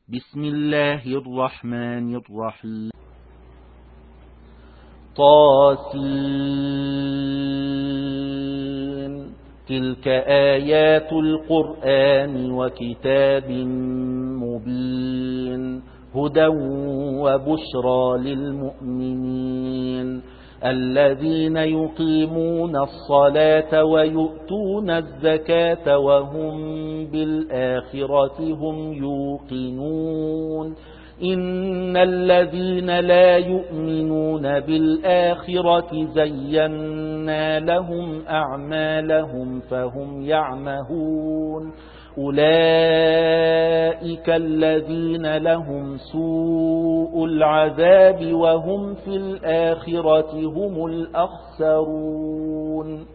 بسم الله الرحمن الرحيم. طاسين. تلك آيات القرآن وكتاب مبين هدى وبشرى للمؤمنين الذين يقيمون الصلاة ويؤتون الزكاة وهم بالآخرة هم يوقنون إن الذين لا يؤمنون بالآخرة زينا لهم أعمالهم فهم يعمهون أولئك الذين لهم سوء العذاب وهم في الآخرة هم الأخسرون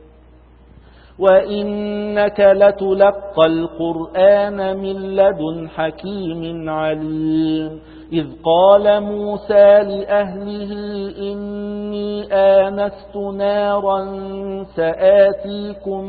وإنك لتلقى القرآن من لدن حكيم عليم إذ قال موسى لأهله إني آنست نارا سآتيكم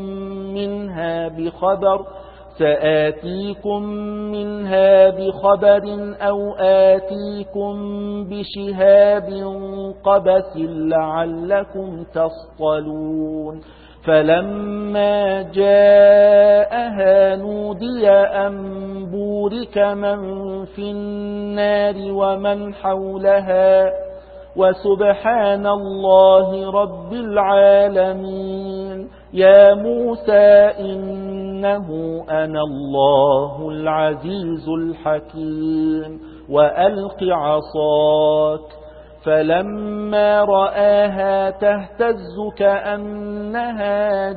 منها بخبر أو آتيكم بشهاب قبس لعلكم تصطلون فلما جاءها نودي أن بورك من في النار ومن حولها وسبحان الله رب العالمين يا موسى إنه أنا الله العزيز الحكيم وألق عصاك فلما رآها تهتز كأنها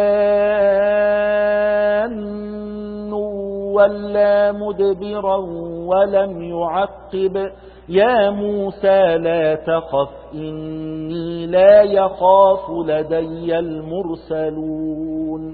جان ولا مدبرا ولم يعقب يا موسى لا تخف إني لا يخاف لدي المرسلون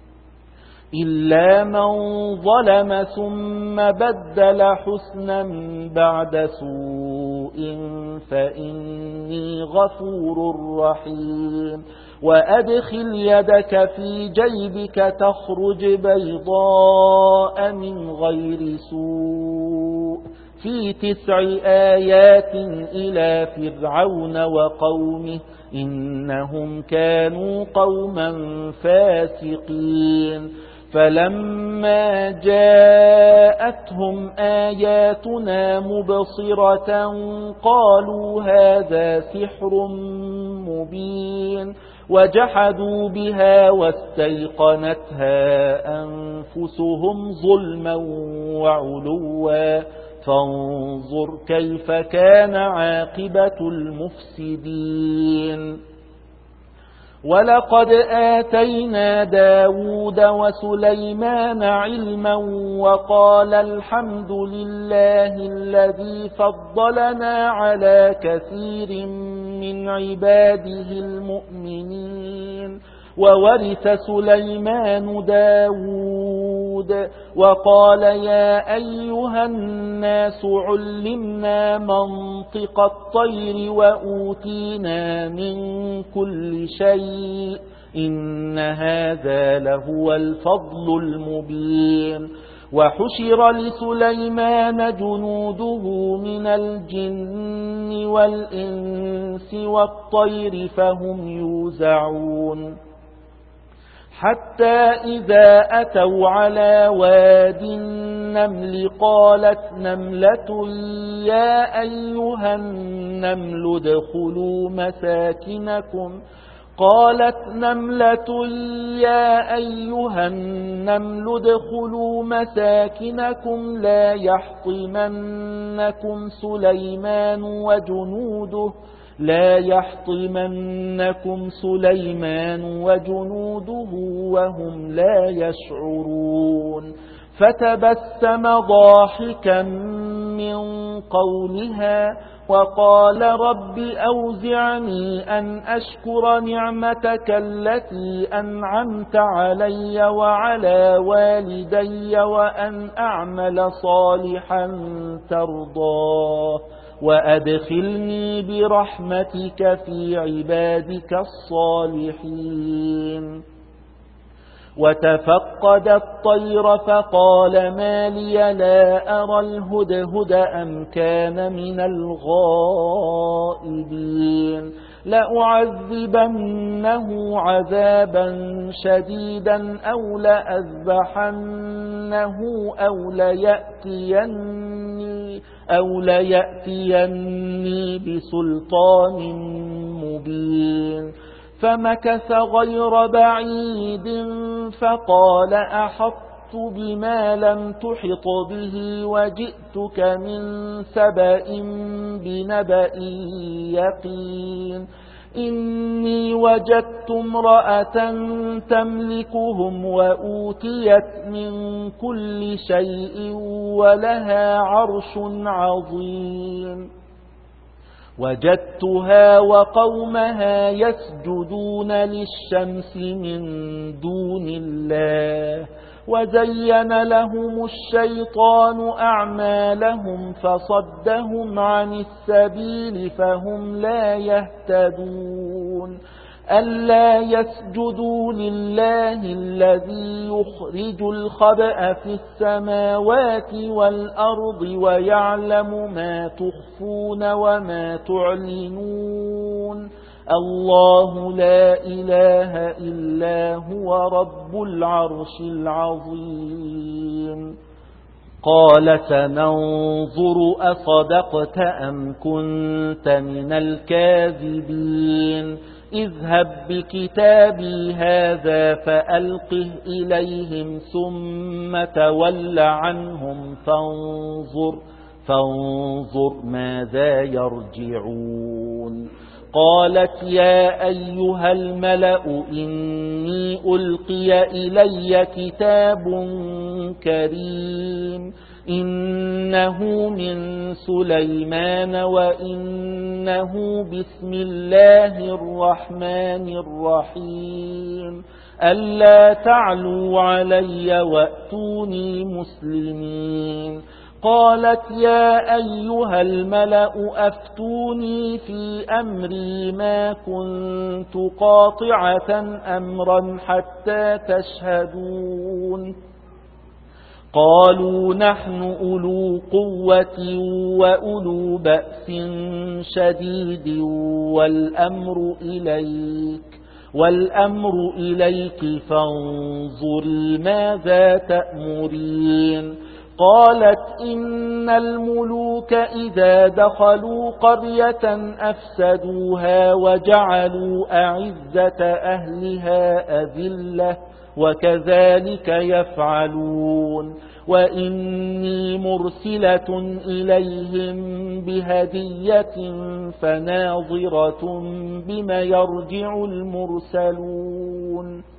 إلا من ظلم ثم بدل حسنا بعد سوء فإني غفور رحيم وأدخل يدك في جيبك تخرج بيضاء من غير سوء في 9 آيات إلى فرعون وقومه إنهم كانوا قوما فاسقين فلما جاءتهم آياتنا مبصرة قالوا هذا سحر مبين وجحدوا بها واستيقنتها أنفسهم ظلما وعلوا فانظر كيف كان عاقبة المفسدين ولقد آتينا داود وسليمان علما وقال الحمد لله الذي فضلنا على كثير من عباده المؤمنين وورث سليمان داود وقال يا أيها الناس علمنا منطق الطير وأوتينا من كل شيء إن هذا لهو الفضل المبين وحشر لسليمان جنوده من الجن والإنس والطير فهم يوزعون حتى إذا أتوا على واد النمل قالت نملة يا أيها النمل ادخلوا مساكنكم لا يحطمنكم سليمان وجنوده وهم لا يشعرون فتبسم ضاحكا من قولها وقال رب أوزعني أن أشكر نعمتك التي أنعمت علي وعلى والدي وأن أعمل صالحا ترضاه وأدخلني برحمتك في عبادك الصالحين وتفقد الطير فقال ما لي لا أرى الهدهد أم كان من الغائبين لأعذبنه عذابا شديدا أو لأذبحنه أو ليأتيني بسلطان مبين فمكث غير بعيد فقال أحطت بما لم تحط به وجئتك من سبأ بنبأ يقين إني وجدت امرأة تملكهم وأوتيت من كل شيء ولها عرش عظيم وجدتها وقومها يسجدون للشمس من دون الله وزين لهم الشيطان أعمالهم فصدهم عن السبيل فهم لا يهتدون ألا يسجدوا لله الذي يخرج الخبأ في السماوات والأرض ويعلم ما تخفون وما تعلنون الله لا إله إلا هو رب العرش العظيم قال سننظر أصدقت أم كنت من الكاذبين اذهب بكتابي هذا فألقه إليهم ثم تول عنهم فانظر ماذا يرجعون قالت يا أيها الملأ إني ألقي إلي كتاب كريم إنه من سليمان وإنه بسم الله الرحمن الرحيم ألا تعلوا علي وأتوني مسلمين قالت يا أيها الملأ أفتوني في أمري ما كنت قاطعة أمرا حتى تشهدون قالوا نحن أولو قوة وأولو بأس شديد والأمر إليك فانظري ماذا تأمرين قالت إن الملوك إذا دخلوا قرية أفسدوها وجعلوا أعزة أهلها أذلة وكذلك يفعلون وإني مرسلة إليهم بهدية فناظرة بما يرجع المرسلون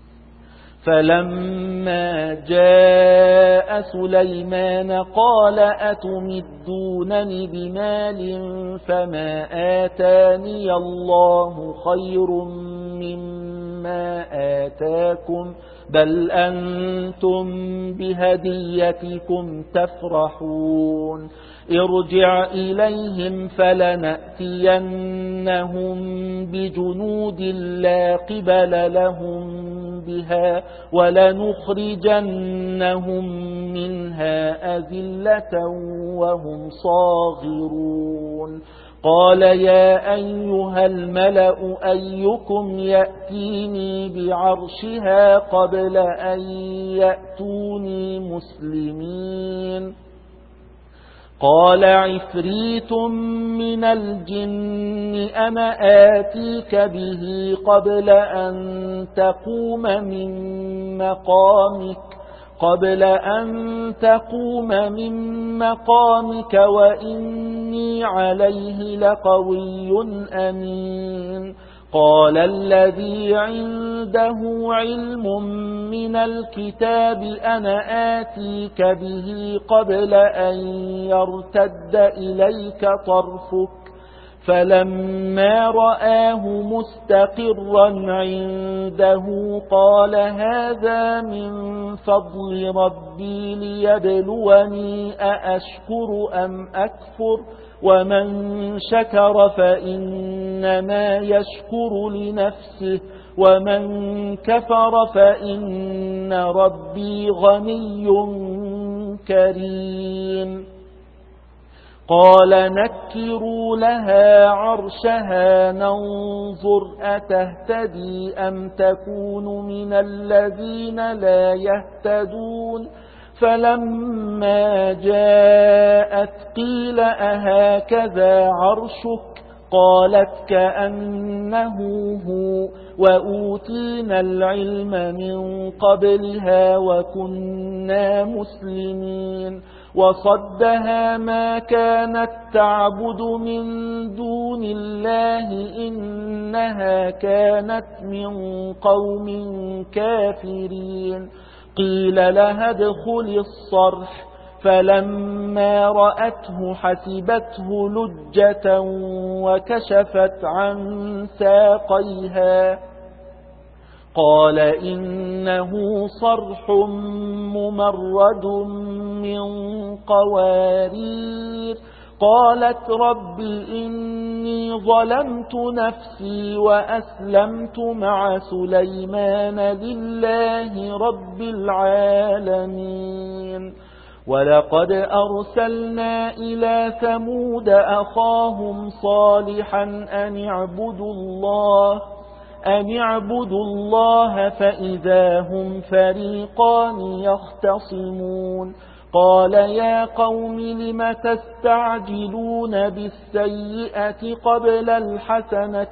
فلما جاء سليمان قال أتمدونني بمال فما آتاني الله خير مما آتاكم بل أنتم بهديتكم تفرحون ارجع إليهم فلنأتينهم بجنود لا قبل لهم بها ولنخرجنهم منها أذلة وهم صاغرون قال يا أيها الملأ أيكم يأتيني بعرشها قبل أن يأتوني مسلمين قال عفريت من الجن أنا آتيك به قبل أن تقوم من مقامك وإني عليه لقوي أمين قال الذي عنده علم من الكتاب أنا آتيك به قبل أن يرتد إليك طرفك فلما رآه مستقرا عنده قال هذا من فضل ربي ليبلوني أأشكر أم أكفر ومن شكر فإنما يشكر لنفسه ومن كفر فإن ربي غني كريم. قال نكروا لها عرشها ننظر أتهتدي أم تكون من الذين لا يهتدون. فلما جاءت قيل أهكذا عرشك قالت كأنه هو وأوتينا العلم من قبلها وكنا مسلمين. وصدها ما كانت تعبد من دون الله إنها كانت من قوم كافرين. قيل لها ادخل الصرح فلما رأته حسبته لجة وكشفت عن ساقيها قال إنه صرح ممرد من قوارير. قالت رب إني ظلمت نفسي وأسلمت مع سليمان لله رب العالمين. ولقد أرسلنا إلى ثمود أخاهم صالحا أن اعبدوا الله فإذا هم فريقان يختصمون. قال يا قوم لم تستعجلون بالسيئة قبل الحسنة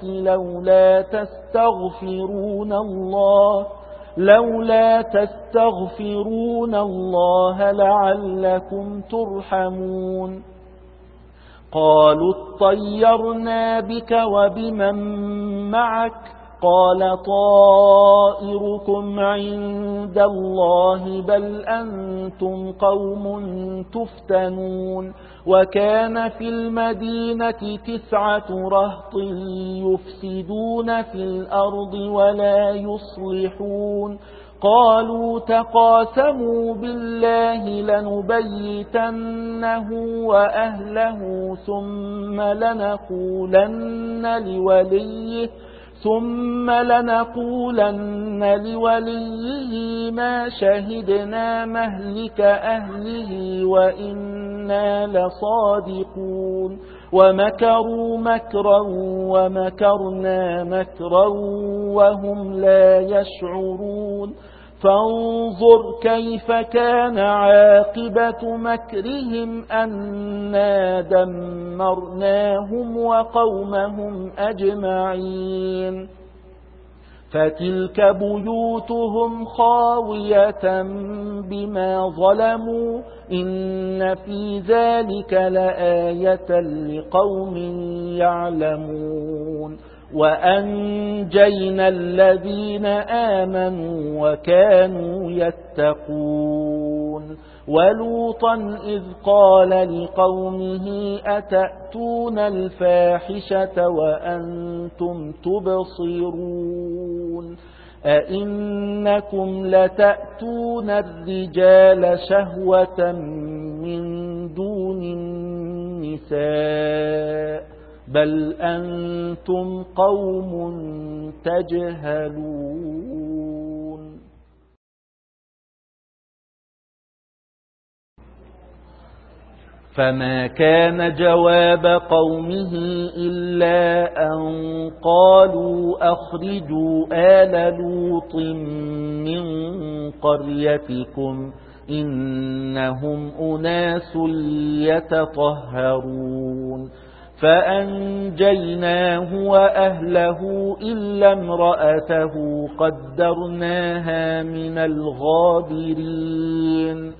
لولا تستغفرون الله لعلكم ترحمون. قالوا اطيرنا بك وبمن معك قال طائركم عند الله بل أنتم قوم تفتنون. وكان في المدينة 9 رهط يفسدون في الأرض ولا يصلحون. قالوا تقاسموا بالله لنبيتنه وأهله ثم لنقولن لوليه ما شهدنا مهلك أهله وإنا لصادقون. ومكروا مكرا ومكرنا مكرا وهم لا يشعرون. فانظر كيف كان عاقبة مكرهم أنا دمرناهم وقومهم أجمعين. فتلك بيوتهم خاوية بما ظلموا إن في ذلك لآية لقوم يعلمون. وأنجينا الذين آمنوا وكانوا يتقون. ولوطا إذ قال لقومه أتأتون الفاحشة وأنتم تبصرون أئنكم لتأتون الرجال شهوة من دون النساء بل أنتم قوم تجهلون. فما كان جواب قومه إلا أن قالوا أخرجوا آل لوط من قريتكم إنهم أناس يتطهرون. فأنجيناه وأهله إلا امرأته قدرناها من الغابرين.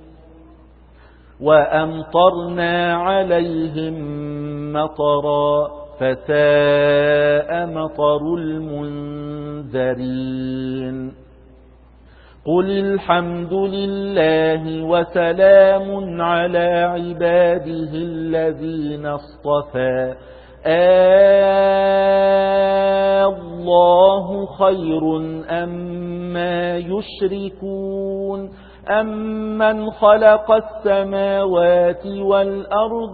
وأمطرنا عليهم مطرا فساء مطر المنذرين. قل الحمد لله وسلام على عباده الذين اصطفى الله خير أما يشركون أَمَّنْ خَلَقَ السَّمَاوَاتِ وَالْأَرْضَ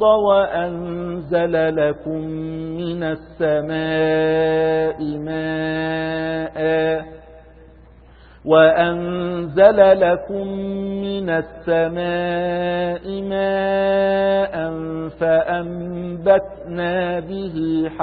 وَأَنزَلَ لَكُم مِّنَ السَّمَاءِ مَاءً فَأَنبَتْنَا بِهِ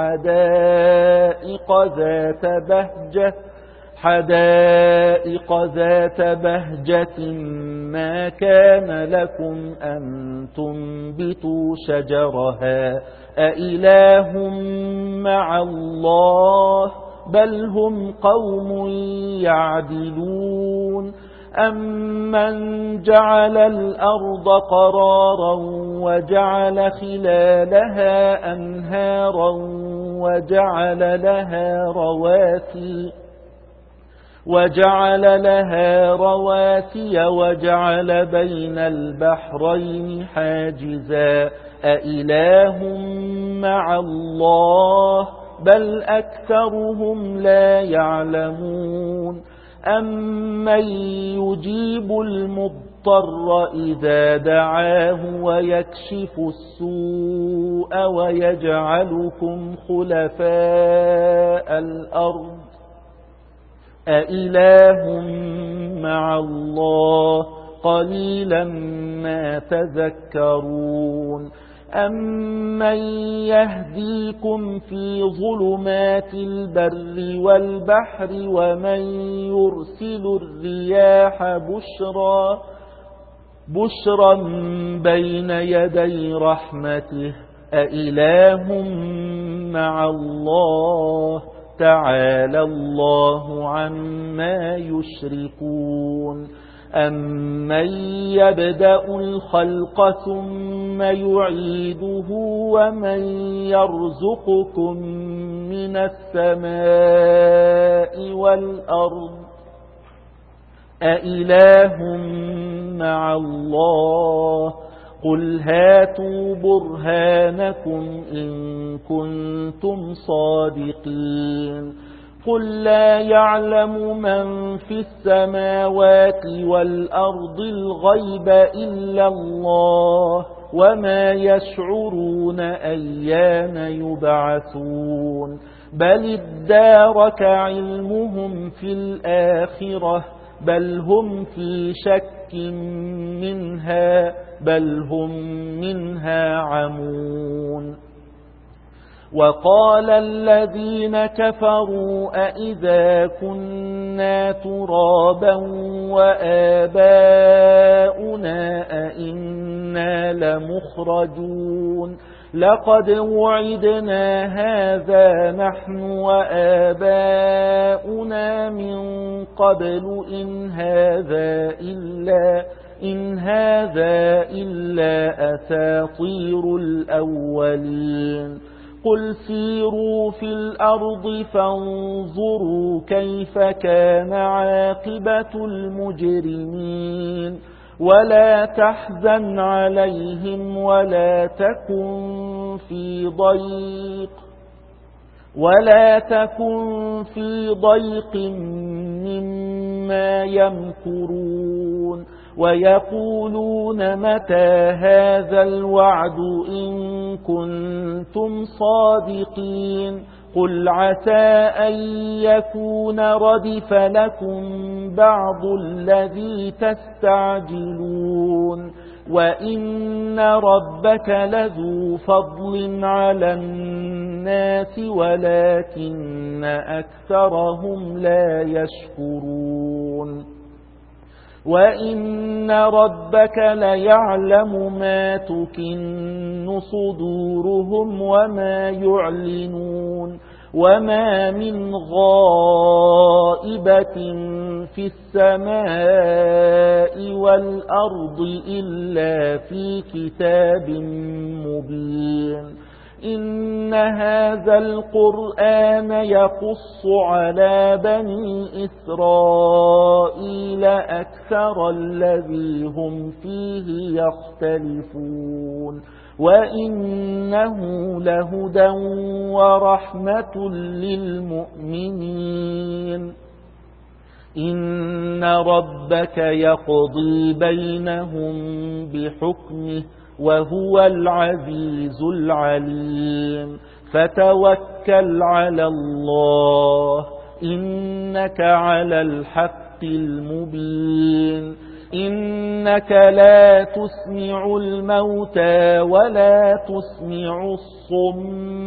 حدائق ذات بهجة ما كان لكم أن تنبتوا شجرها أإله مع الله بل هم قوم يعدلون أمن جعل الأرض قرارا وجعل خلالها أنهارا وجعل لها رواسي وجعل بين البحرين حاجزا أإله مع الله بل أكثرهم لا يعلمون أمن يجيب المضطر إذا دعاه ويكشف السوء ويجعلكم خلفاء الأرض أإله مع الله قليلا ما تذكرون أمن يهديكم في ظلمات البر والبحر ومن يرسل الرياح بشرا بين يدي رحمته أإله مع الله تعالى الله عما يشركون أمن يبدأ الخلق ثم يعيده ومن يرزقكم من السماء والأرض أإله مع الله قل هاتوا برهانكم إن كنتم صادقين قل لا يعلم من في السماوات والأرض الغيب إلا الله وما يشعرون أيان يبعثون بل ادارك علمهم في الآخرة بل هم في شك منها بل هم منها عمون وقال الذين كفروا أئذا كنا ترابا وآباؤنا أئنا لمخرجون لقد وعدنا هذا نحن وآباؤنا من قبل إن هذا إلا أساطير الأولين قل سيروا في الأرض فانظروا كيف كان عاقبة المجرمين ولا تحزن عليهم ولا تكن في ضيق مما يمكرون ويقولون متى هذا الوعد إن كنتم صادقين قل عسى أن يكون ردف لكم بعض الذي تستعجلون وإن ربك لذو فضل على الناس ولكن أكثرهم لا يشكرون وإن ربك ليعلم ما تكن صدورهم وما يعلنون وما من غائبة في السماء والأرض إلا في كتاب مبين إن هذا القرآن يقص على بني إسرائيل أكثر الذي هم فيه يختلفون وإنه لهدى ورحمة للمؤمنين إن ربك يقضي بينهم بحكمه وهو العزيز العليم فتوكل على الله إنك على الحق المبين إنك لا تسمع الموتى ولا تسمع الصم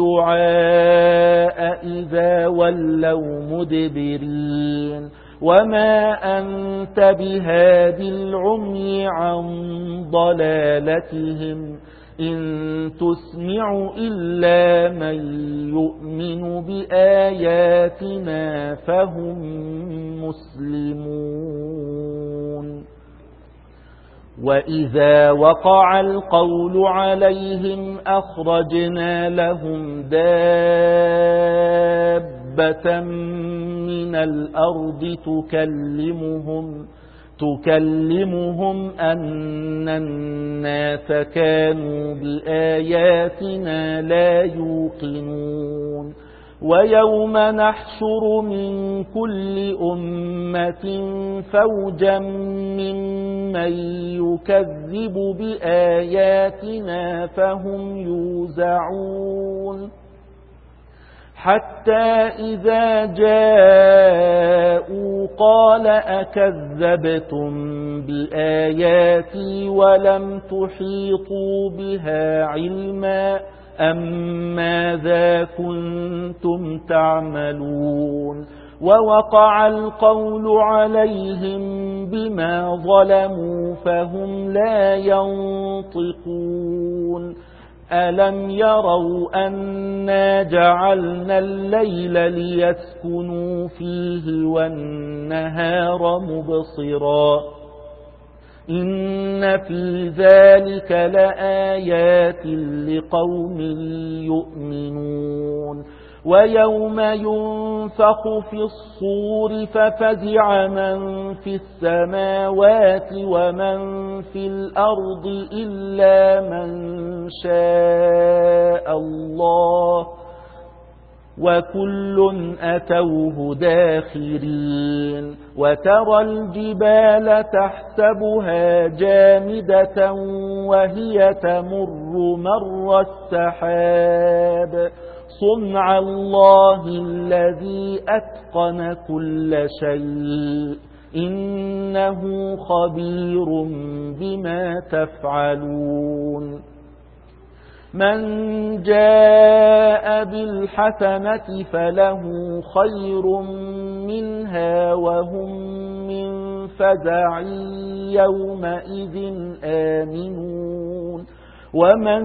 الدعاء إذا ولوا مدبرين وما أنت بهاد العمي عن ضلالتهم إن تسمع إلا من يؤمن بآياتنا فهم مسلمون وإذا وقع القول عليهم أخرجنا لهم دابة من الأرض تكلمهم أن الناس كانوا بآياتنا لا يوقنون ويوم نحشر من كل أمة فوجا ممن يكذب بآياتنا فهم يوزعون حتى إذا جاءوا قال أكذبتم بآياتي ولم تحيطوا بها علما أم ماذا كنتم تعملون ووقع القول عليهم بما ظلموا فهم لا ينطقون ألم يروا أنا جعلنا الليل ليسكنوا فيه والنهار مبصرا إن في ذلك لآيات لقوم يؤمنون ويوم ينفخ في الصور ففزع من في السماوات ومن في الأرض إلا من شاء الله وكل أتوه داخرين وترى الجبال تحسبها جامدة وهي تمر مر السحاب صنع الله الذي أتقن كل شيء إنه خبير بما تفعلون من جاء بالحسنة فله خير منها وهم من فزع يومئذ آمنون ومن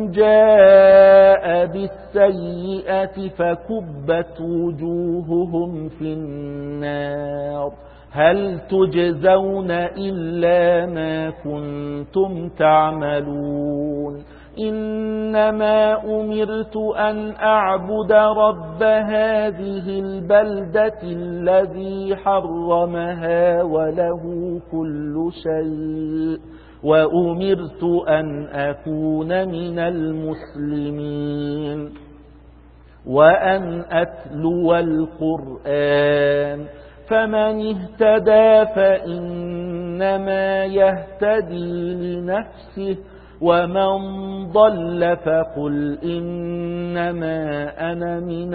جاء بالسيئة فكبت وجوههم في النار هل تجزون إلا ما كنتم تعملون إنما أمرت أن أعبد رب هذه البلدة الذي حرمها وله كل شيء وأمرت أن أكون من المسلمين وأن أتلو القرآن فمن اهتدى فإنما يهتدي لنفسه ومن ضل فقل إنما أنا من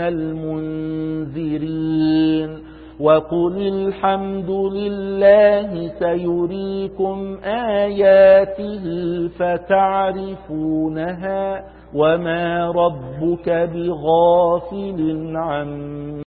المنذرين وقل الحمد لله سيريكم آياته فتعرفونها وما ربك بغافل عما